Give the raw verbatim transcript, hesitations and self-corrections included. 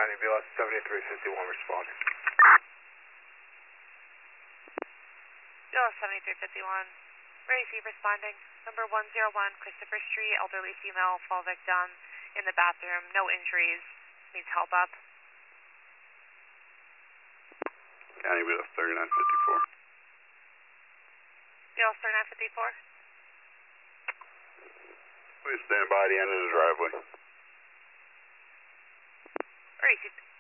County, B L S seventy-three fifty-one responding. B L S seventy-three fifty-one. Receive responding. Number one oh one Christopher Street, elderly female, fall victim in the bathroom, no injuries, needs help up. County, B L S thirty-nine fifty-four. B L S thirty-nine fifty-four. Please stand by the end of the driveway. Receive.